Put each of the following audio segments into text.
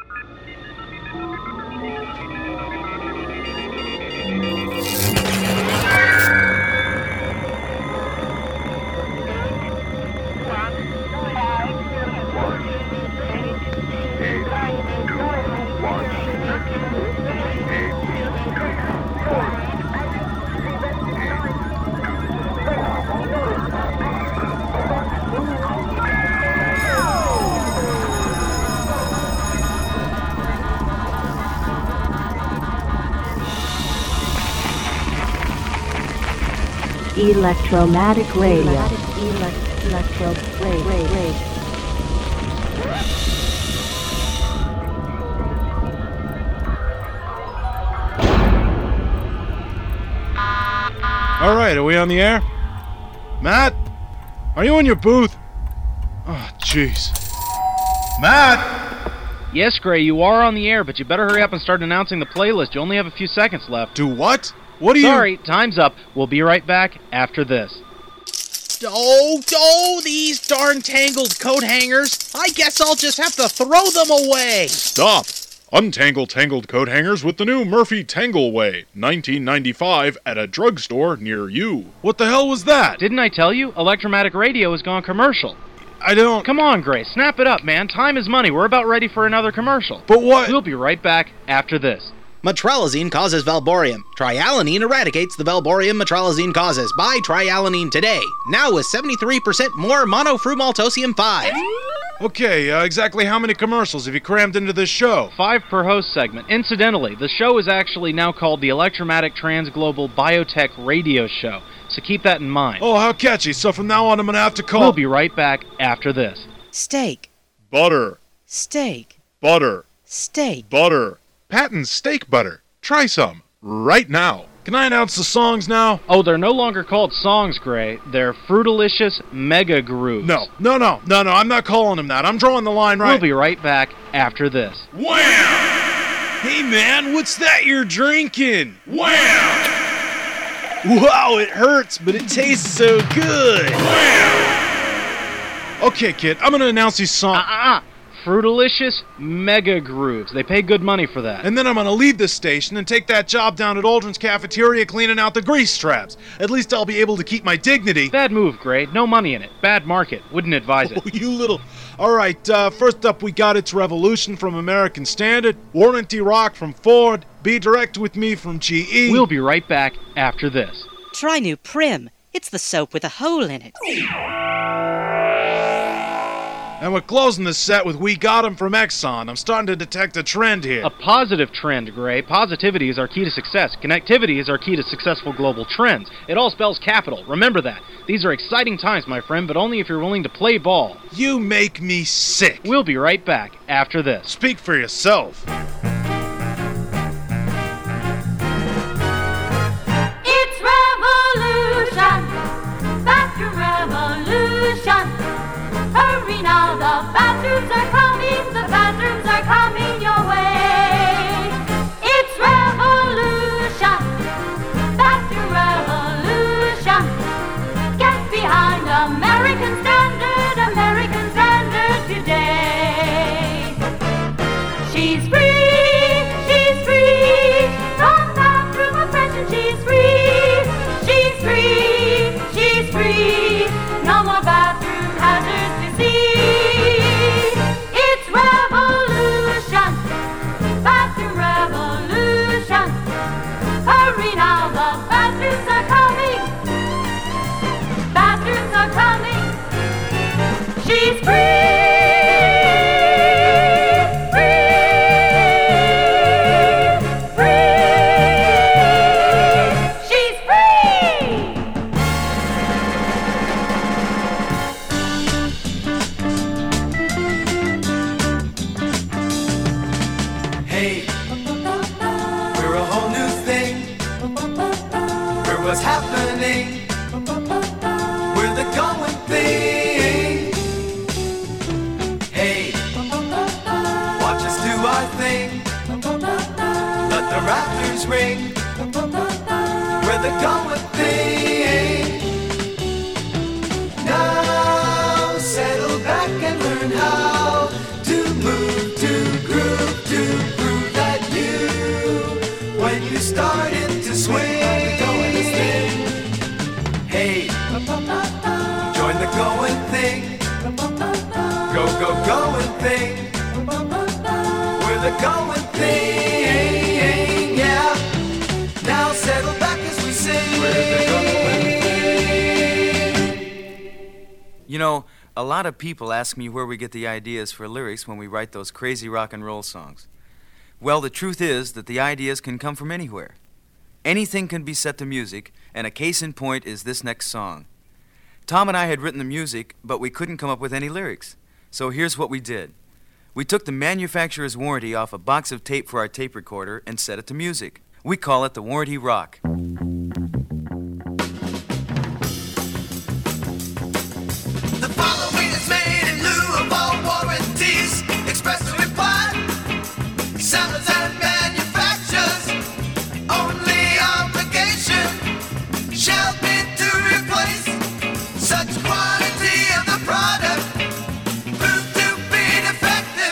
Electromatic Radio. All right, are we on the air? Matt? Are you in your booth? Oh, jeez. Matt! Yes, Gray, you are on the air, but you better hurry up and start announcing the playlist. You only have a few seconds left. Do what? What are you... Sorry, time's up. We'll be right back after this. Oh, these darn tangled coat hangers. I guess I'll just have to throw them away. Stop! Untangle tangled coat hangers with the new Murphy Tangle Way, 1995 at a drugstore near you. What the hell was that? Didn't I tell you? Electromatic Radio has gone commercial. I don't... Come on, Gray, snap it up, man. Time is money. We're about ready for another commercial. But what... We'll be right back after this. Metralazine causes valborium. Trialanine eradicates the valborium metralazine causes. Buy trialanine today. Now with 73% more monofrumaltosium 5. Okay, exactly how many commercials have you crammed into this show? 5 per host segment. Incidentally, the show is actually now called the Electromatic Transglobal Biotech Radio Show, so keep that in mind. Oh, how catchy. So from now on I'm gonna have to call... We'll be right back after this. Steak. Butter. Steak. Butter. Steak. Butter. Patton's steak butter. Try some. Right now. Can I announce the songs now? Oh, they're no longer called songs, Gray. They're Fruitalicious Mega Grooves. No, I'm not calling them that. I'm drawing the line right... We'll be right back after this. Wham! Hey, man, what's that you're drinking? Wham! Wow, it hurts, but it tastes so good. Wham! Okay, kid, I'm gonna announce these songs... Fruitalicious Mega Grooves. They pay good money for that. And then I'm gonna leave this station and take that job down at Aldrin's Cafeteria cleaning out the grease traps. At least I'll be able to keep my dignity. Bad move, Gray. No money in it. Bad market. Wouldn't advise it. Oh, you little... Alright, first up we got It's Revolution from American Standard, Warranty Rock from Ford, Be Direct With Me from GE. We'll be right back after this. Try new Prim. It's the soap with a hole in it. And we're closing the set with We Got 'Em from Exxon. I'm starting to detect a trend here. A positive trend, Gray. Positivity is our key to success. Connectivity is our key to successful global trends. It all spells capital. Remember that. These are exciting times, my friend, but only if you're willing to play ball. You make me sick. We'll be right back after this. Speak for yourself. It's revolution. Bathroom revolution. Hurry now, the bathrooms are coming, the bathrooms are coming your way. It's revolution, bathroom revolution. Get behind American Standard today. She's free from bathroom oppression. She's free, no more bathroom hazards. It's revolution, bathroom revolution. Hurry now, the bathrooms are coming. Bathrooms are coming. She's free. She's free. What's happening? We're the going thing. Hey, watch us do our thing. Let the rafters ring. We're the going thing. Now settle back and learn how to move to groove. we're the going thing, yeah. Now settle back as we sing. We're the going thing. You know, a lot of people ask me where we get the ideas for lyrics when we write those crazy rock and roll songs. Well, the truth is that the ideas can come from anywhere. Anything can be set to music, and a case in point is this next song. Tom and I had written the music, but we couldn't come up with any lyrics. So here's what we did. We took the manufacturer's warranty off a box of tape for our tape recorder and set it to music. We call it the Warranty Rock. The following is made in lieu of all warranties. Express the reply. Sellers and manufacturers. Only obligation shall be to replace such quantity of the product proved to be defective.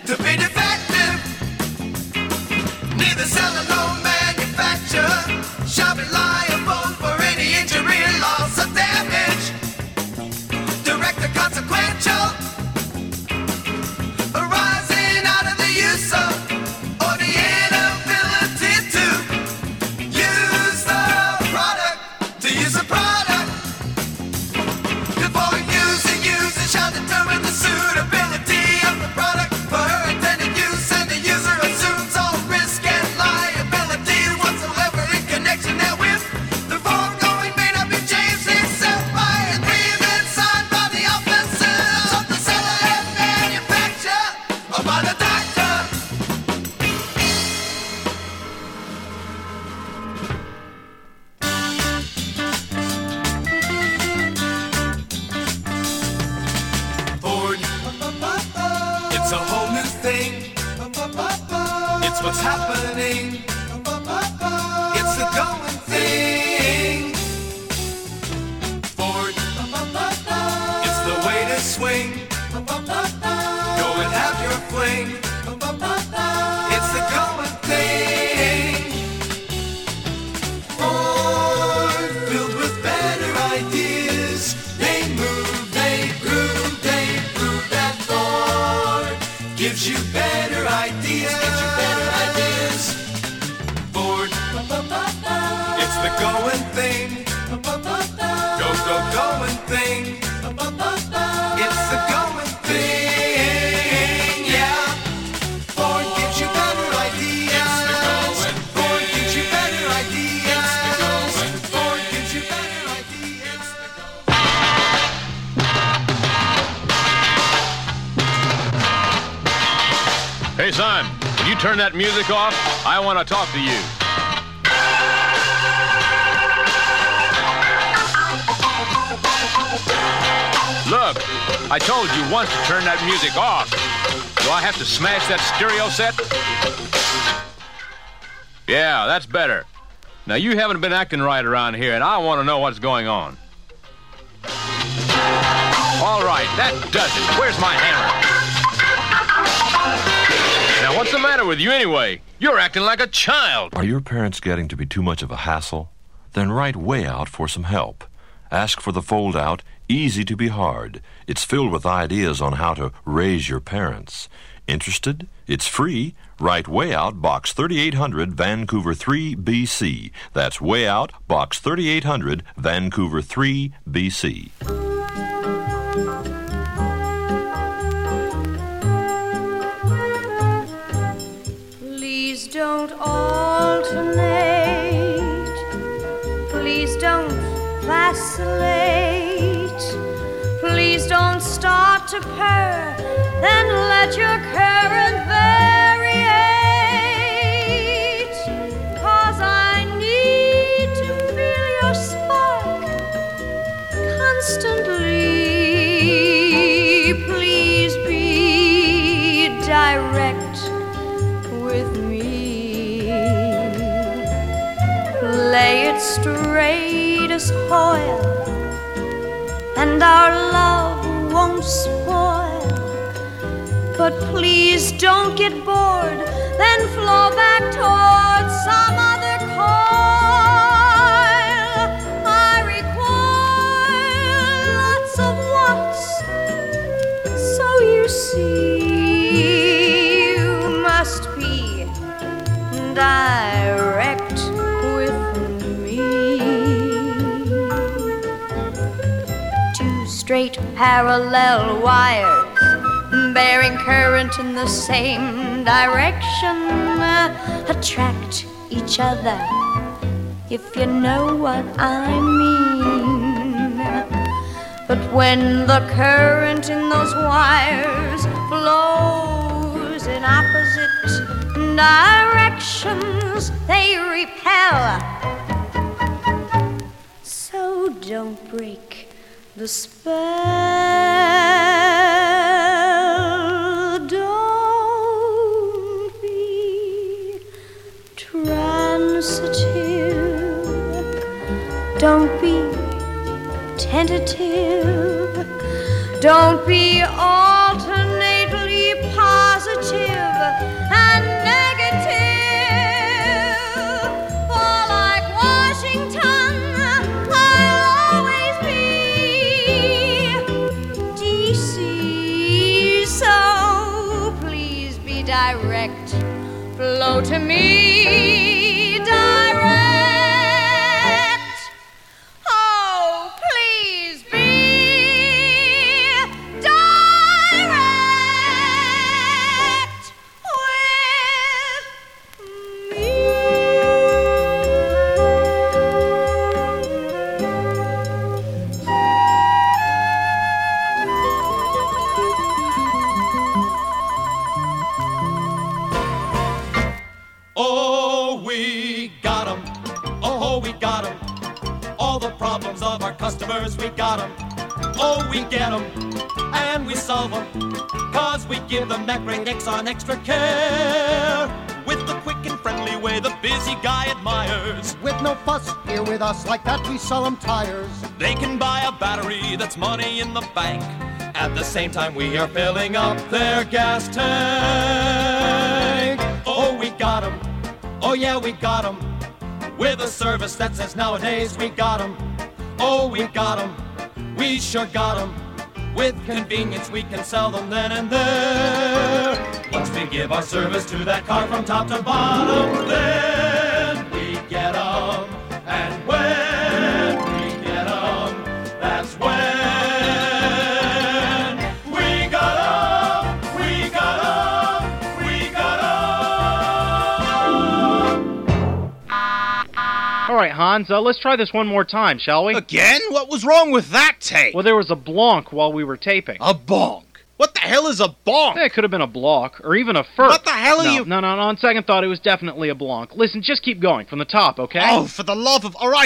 Neither seller nor manufacturer shall be liable for any injury, loss, or damage. Direct or consequential arising out of the use of or the inability to use the product. Before using, user shall determine the suitability of the product for her intended use, and the user assumes all risk and liability whatsoever in connection therewith. The foregoing may not be changed except by agreement signed by the officers of the seller and manufacturer or by the doctor. Ford, it's a whole new thing. It's what's happening. It's the going thing. Ford, it's the way to swing. Go and have your fling. It's the going thing. Ford, filled with better ideas. They move, they groove, they prove that Ford gives you better ideas. Ford, it's the going thing. Going thing. It's the going thing, yeah. Ford gives you better ideas. Ford gives you better ideas. Ford gives you better ideas. Hey, son, can you turn that music off? I want to talk to you. Look, I told you once to turn that music off. Do I have to smash that stereo set? Yeah, that's better. Now, you haven't been acting right around here, and I want to know what's going on. All right, that does it. Where's my hammer? Now, what's the matter with you anyway? You're acting like a child. Are your parents getting to be too much of a hassle? Then write Way Out for some help. Ask for the fold-out, Easy to be Hard. It's filled with ideas on how to raise your parents. Interested? It's free. Write Way Out, Box 3800, Vancouver 3, BC. That's Way Out, Box 3800, Vancouver 3, BC. Please don't alternate. Please don't vacillate. Please don't start to purr, then let your current variate. 'Cause I need to feel your spark constantly. Please be direct with me. Lay it straight as oil, and our love won't spoil. But please don't get bored, then flow back towards some other coil. I require lots of wants, so you see, you must straight parallel wires bearing current in the same direction attract each other, if you know what I mean. But when the current in those wires flows in opposite directions, they repel. So don't break the spell. Don't be transitive. Don't be tentative. Don't be alternately positive and negative. For like Washington, I'll always be DC. So please be direct. Flow to me direct. Oh, please be direct with me. Oh, we got 'em. Oh, we got 'em. All the problems of our customers, we got 'em. Oh, we get 'em, and we solve 'em. 'Cause we give them Mecring Exxon extra care. With the quick and friendly way the busy guy admires. With no fuss here with us, like that we sell 'em tires. They can buy a battery that's money in the bank. At the same time we are filling up their gas tank. Oh, we got 'em. Oh, yeah, we got 'em. With a service that says nowadays we got 'em. Oh, we got 'em. We sure got 'em. With convenience we can sell them then and there. Once we give our service to that car from top to bottom, then we get 'em. And when we get 'em, that's when we got 'em, we got 'em, we got 'em. All right, Hans, let's try this one more time, shall we? Again? What was wrong with that tape? Well, there was a blonk while we were taping. A bonk? What the hell is a bonk? It could have been a block, or even a furk. What the hell are you... No, on second thought, it was definitely a blonk. Listen, just keep going, from the top, okay? Oh, for the love of... All right.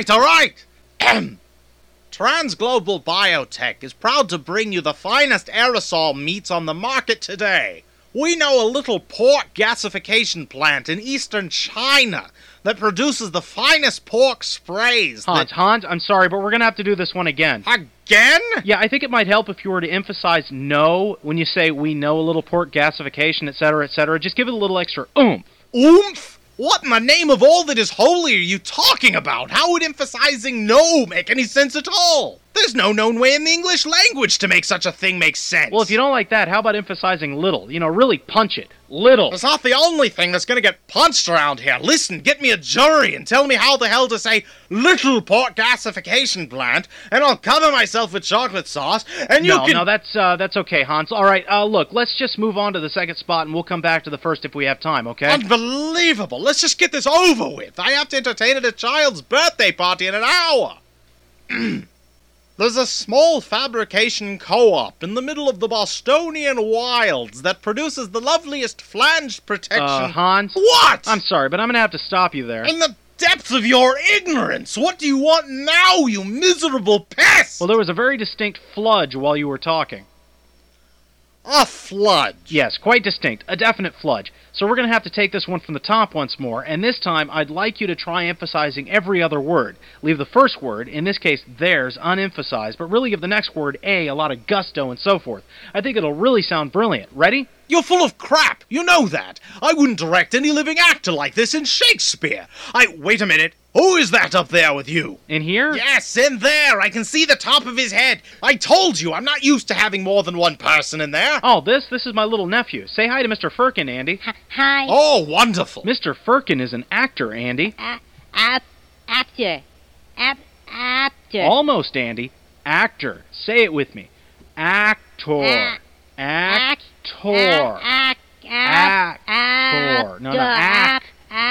Transglobal Biotech is proud to bring you the finest aerosol meats on the market today. We know a little pork gasification plant in eastern China that produces the finest pork sprays. Hans, I'm sorry, but we're going to have to do this one again. Again? Yeah, I think it might help if you were to emphasize no when you say we know a little pork gasification, etc., etc. Just give it a little extra oomph. Oomph? What in the name of all that is holy are you talking about? How would emphasizing no make any sense at all? There's no known way in the English language to make such a thing make sense. Well, if you don't like that, how about emphasizing little? You know, really punch it. Little. It's not the only thing that's gonna get punched around here. Listen, get me a jury and tell me how the hell to say little pork gasification plant, and I'll cover myself with chocolate sauce, and you can... No, that's okay, Hans. All right, look, let's just move on to the second spot, and we'll come back to the first if we have time, okay? Unbelievable. Let's just get this over with. I have to entertain at a child's birthday party in an hour. There's a small fabrication co-op in the middle of the Bostonian wilds that produces the loveliest flanged protection... Hans? What? I'm sorry, but I'm gonna have to stop you there. In the depth of your ignorance, what do you want now, you miserable pest? Well, there was a very distinct fludge while you were talking. A fludge? Yes, quite distinct. A definite fludge. So we're going to have to take this one from the top once more, and this time I'd like you to try emphasizing every other word. Leave the first word, in this case theirs, unemphasized, but really give the next word a lot of gusto and so forth. I think it'll really sound brilliant. Ready? You're full of crap. You know that. I wouldn't direct any living actor like this in Shakespeare. Wait a minute. Who is that up there with you? In here? Yes, in there. I can see the top of his head. I told you, I'm not used to having more than one person in there. Oh, this is my little nephew. Say hi to Mr. Firkin, Andy. Hi. Oh, wonderful. Mr. Firkin is an actor, Andy. Actor. Actor. Almost, Andy. Actor. Say it with me. Actor. Actor. Actor. No, actor.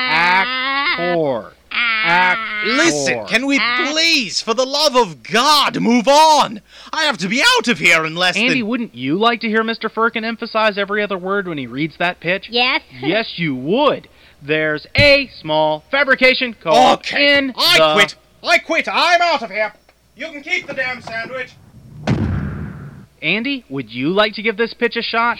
Listen, can we please, for the love of God, move on? I have to be out of here in less than... Andy, wouldn't you like to hear Mr. Firkin emphasize every other word when he reads that pitch? Yes. Yes, you would. There's a small fabrication co-op in I quit. I'm out of here. You can keep the damn sandwich. Andy, would you like to give this pitch a shot?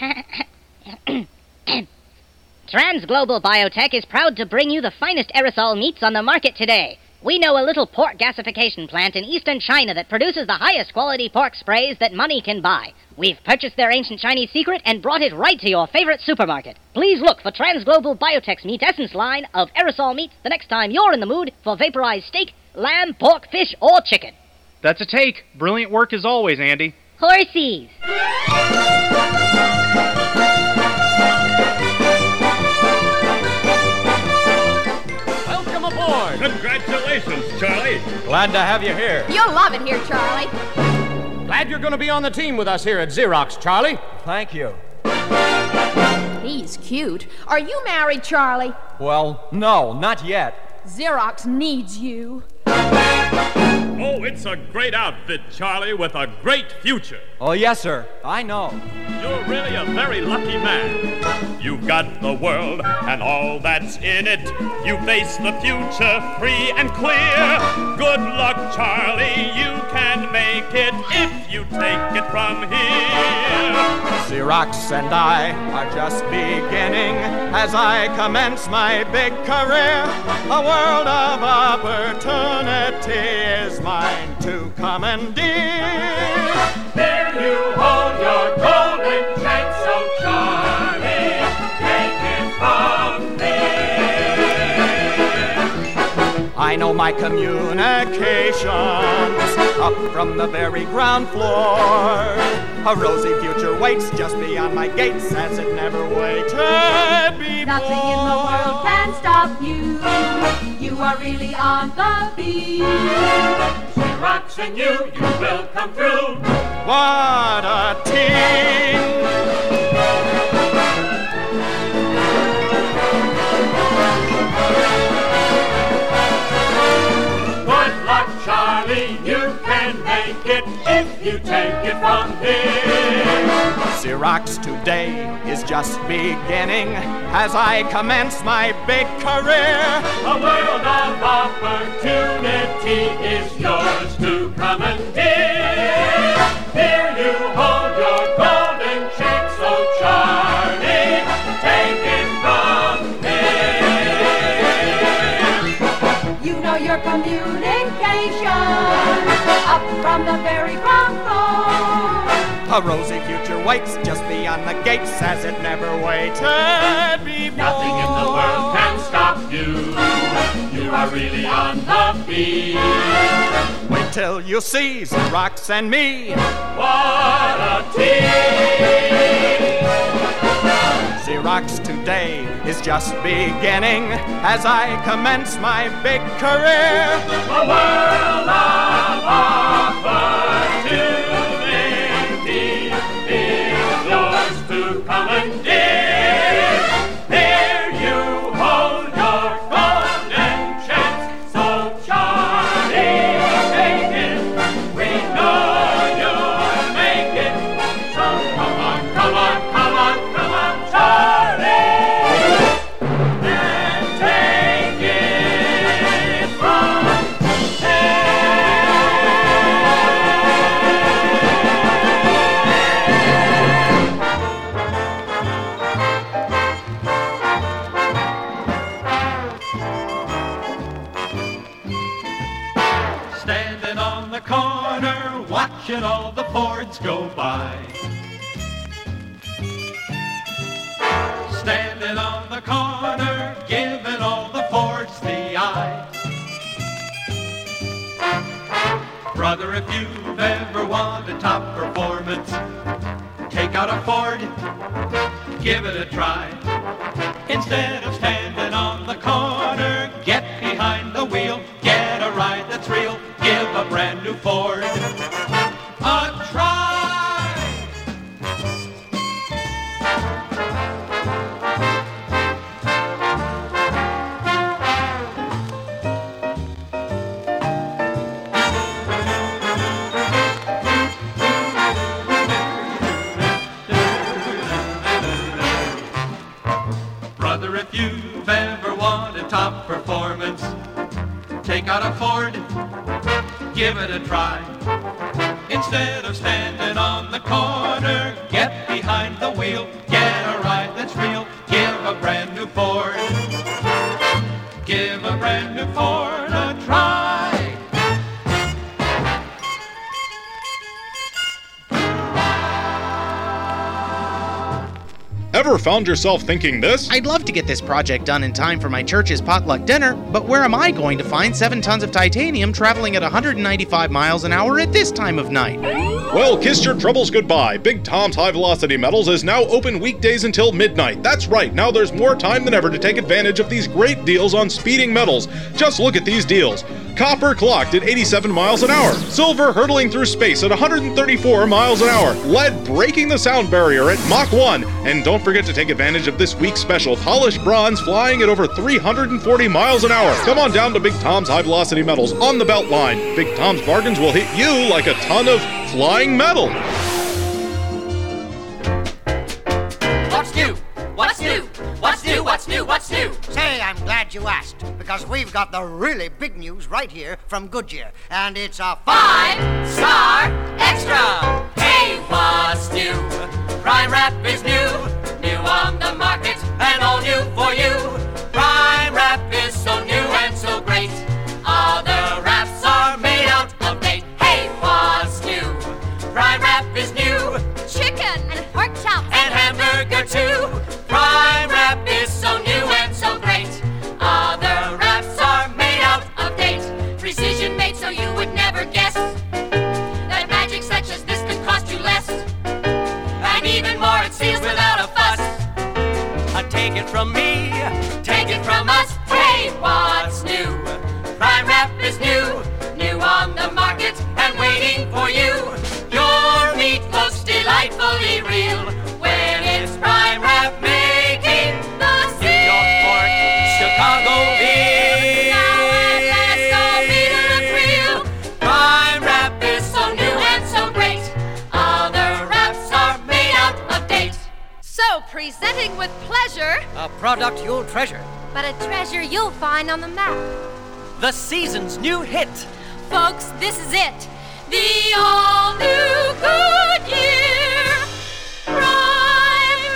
Transglobal Biotech is proud to bring you the finest aerosol meats on the market today. We know a little pork gasification plant in eastern China that produces the highest quality pork sprays that money can buy. We've purchased their ancient Chinese secret and brought it right to your favorite supermarket. Please look for Transglobal Biotech's Meat Essence line of aerosol meats the next time you're in the mood for vaporized steak, lamb, pork, fish, or chicken. That's a take. Brilliant work as always, Andy. Horsies. Welcome aboard. Congratulations, Charlie. Glad to have you here. You'll love it here, Charlie. Glad you're going to be on the team with us here at Xerox, Charlie. Thank you. He's cute. Are you married, Charlie? Well, no, not yet. Xerox needs you. Oh, it's a great outfit, Charlie, with a great future. Oh, yes, sir. I know. You're really a very lucky man. You've got the world and all that's in it. You face the future free and clear. Good luck, Charlie. You can make it if you take it from here. Xerox and I are just beginning as I commence my big career. A world of opportunity is mine to commandeer. There you hold your golden chance, so Charlie, take it from me. I know my communications up from the very ground floor. A rosy future waits just beyond my gates as it never waited before. Nothing in the world can stop you. You are really on the beat. Xerox and you will come through. What a team! Good luck, Charlie. You can make it if you take it from here. Xerox today is just beginning as I commence my big career. A world of opportunity is yours to commandeer. Here you hold your golden chance, so Charlie, take it from me. You know your communication up from the very ground floor. A rosy future waits just beyond the gates as it never waited before. Nothing in the world can stop you. You are really on the beat. Wait till you see Xerox and me. What a team! Xerox today is just beginning as I commence my big career. A world of opportunity is yours to commandeer. Here you hold your golden chance, so Charlie, take it. We know you'll make it. So come on, come on, come on, come on, Charlie, and take it from Standing on the corner, watching all the Fords go by. Standing on the corner, giving all the Fords the eye. Brother, if you've ever wanted top performance, take out a Ford, give it a try. Instead of standing on the corner, get behind the wheel, get a ride that's real, give a brand new Ford a try. if you've ever wanted top performance, take out a Ford, give it a try. Instead of standing on the corner, get behind the wheel, get a ride that's real. Give a brand new Ford, give a brand new Ford a try. Ever found yourself thinking this? I'd love to get this project done in time for my church's potluck dinner, but where am I going to find 7 tons of titanium traveling at 195 miles an hour at this time of night? Well, kiss your troubles goodbye. Big Tom's High Velocity Metals is now open weekdays until midnight. That's right, now there's more time than ever to take advantage of these great deals on speeding metals. Just look at these deals. Copper clocked at 87 miles an hour. Silver hurtling through space at 134 miles an hour. Lead breaking the sound barrier at Mach 1. And don't forget to take advantage of this week's special polished bronze flying at over 340 miles an hour. Come on down to Big Tom's High Velocity Metals on the Beltline. Big Tom's bargains will hit you like a ton of flying metal. What's new? What's new? What's new? What's new? What's new? Say, I'm glad you asked, because we've got the really big news right here from Goodyear, and it's a 5-star extra. Hey, what's new? Prime Wrap is new, new on the market, and all new for you. Prime Wrap is so new and so great. Other wraps are made out of date. Hey, what's new? Prime Wrap is new. Chicken and pork chops and hamburger too. Prime Wrap is so new and so great. Other wraps are made out of date. Precision made so you would never guess that magic such as this could cost you less. And even more, it seals without a fuss. Take it from me, take it from us. Hey, what's new? Prime Wrap is new, new on the market and waiting for you. Your meat looks delightfully real when it's Prime Wrap making the seal. New York pork, Chicago veal. Now at last all meat will look real. Prime Wrap is so new and so great. Other wraps are made out of date. So, presenting with pleasure, a product you'll treasure, but a treasure you'll find on the map. The season's new hit. Folks, this is it. The all-new Goodyear Prime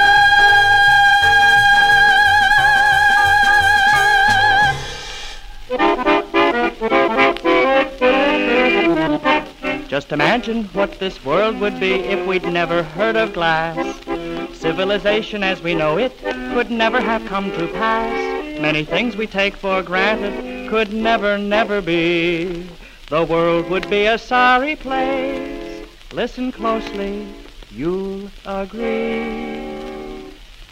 Wrap! Just imagine what this world would be if we'd never heard of glass. Civilization as we know it could never have come to pass. Many things we take for granted could never, never be. The world would be a sorry place. Listen closely, you'll agree.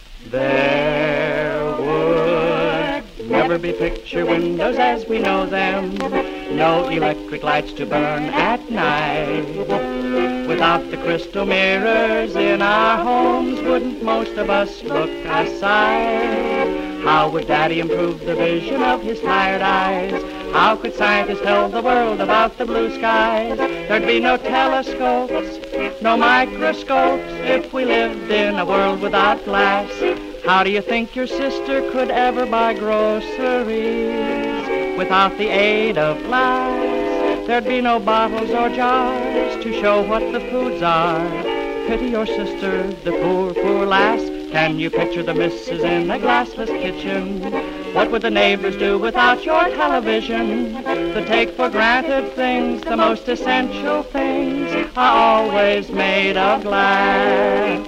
There would never be picture windows as we know them. No electric lights to burn at night. Without the crystal mirrors in our homes, wouldn't most of us look aside? How would Daddy improve the vision of his tired eyes? How could scientists tell the world about the blue skies? There'd be no telescopes, no microscopes, if we lived in a world without glass. How do you think your sister could ever buy groceries without the aid of glass? There'd be no bottles or jars to show what the foods are. Pity your sister, the poor, poor lass. Can you picture the missus in a glassless kitchen? What would the neighbors do without your television? The take for granted things, the most essential things, are always made of glass.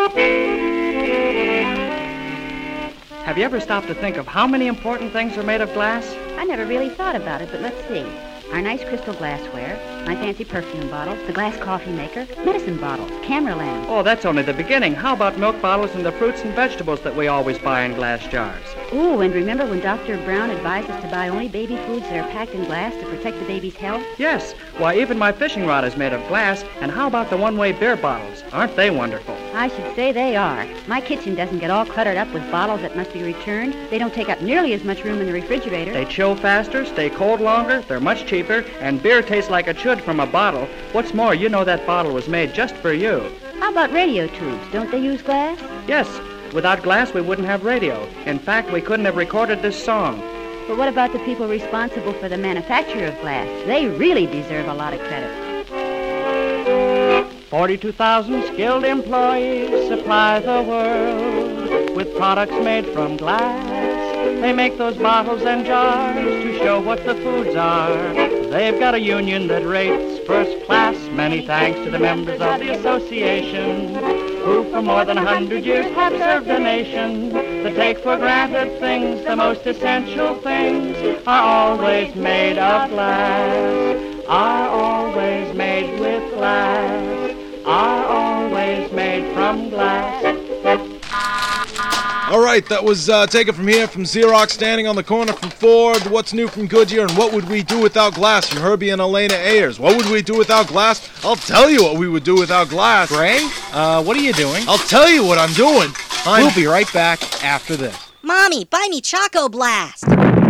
Have you ever stopped to think of how many important things are made of glass? I never really thought about it, but let's see. Our nice crystal glassware, my fancy perfume bottles, the glass coffee maker, medicine bottles, camera lamps. Oh, that's only the beginning. How about milk bottles and the fruits and vegetables that we always buy in glass jars? Ooh, and remember when Dr. Brown advised us to buy only baby foods that are packed in glass to protect the baby's health? Yes. Why, even my fishing rod is made of glass. And how about the one-way beer bottles? Aren't they wonderful? I should say they are. My kitchen doesn't get all cluttered up with bottles that must be returned. They don't take up nearly as much room in the refrigerator. They chill faster, stay cold longer, they're much cheaper, and beer tastes like it should from a bottle. What's more, you know that bottle was made just for you. How about radio tubes? Don't they use glass? Yes, Without glass, we wouldn't have radio. In fact, we couldn't have recorded this song. But what about the people responsible for the manufacture of glass? They really deserve a lot of credit. 42,000 skilled employees supply the world with products made from glass. They make those bottles and jars to show what the foods are. They've got a union that rates first class. Many thanks to the members of the association who for more than 100 years have served the nation. The take for granted things, the most essential things, are always made of glass, are always made with glass, are always made from glass. All right, that was taken from here from Xerox, Standing on the Corner from Ford, What's New from Goodyear, and What Would We Do Without Glass from Herbie and Elena Ayers. What would we do without glass? I'll tell you what we would do without glass. Gray, what are you doing? I'll tell you what I'm doing. We'll be right back after this. Mommy, buy me Choco Blast.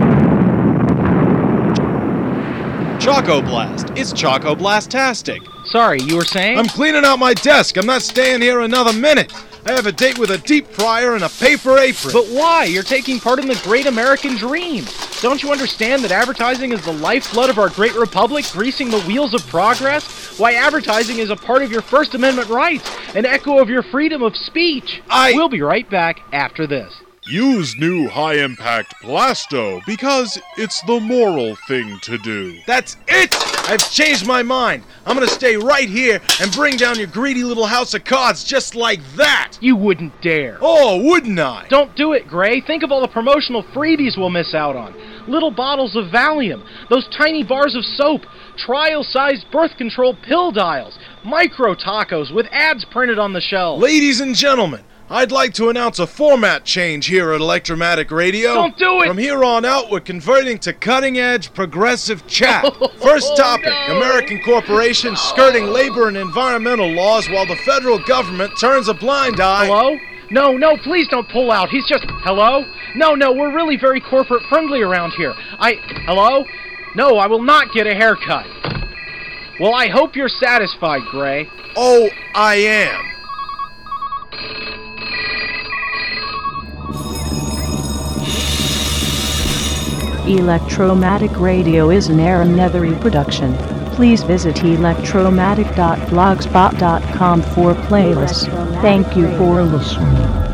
Choco Blast. It's Choco Blast-tastic. Sorry, you were saying? I'm cleaning out my desk. I'm not staying here another minute. I have a date with a deep fryer and a paper apron. But why? You're taking part in the great American dream. Don't you understand that advertising is the lifeblood of our great republic, greasing the wheels of progress? Why, advertising is a part of your First Amendment rights, an echo of your freedom of speech. We'll be right back after this. Use new high-impact Blasto because it's the moral thing to do. That's it! I've changed my mind. I'm gonna stay right here and bring down your greedy little house of cards just like that. You wouldn't dare. Oh, wouldn't I? Don't do it, Gray. Think of all the promotional freebies we'll miss out on. Little bottles of Valium, those tiny bars of soap, trial-sized birth control pill dials, micro tacos with ads printed on the shelves. Ladies and gentlemen, I'd like to announce a format change here at Electromatic Radio. Don't do it! From here on out, we're converting to cutting-edge progressive chat. First topic, American corporations skirting labor and environmental laws while the federal government turns a blind eye. Hello? No, please don't pull out. He's just... Hello? No, we're really very corporate-friendly around here. Hello? No, I will not get a haircut. Well, I hope you're satisfied, Gray. Oh, I am. Electromatic Radio is an Aaron Nethery production. Please visit electromatic.blogspot.com for playlists. Thank you for listening.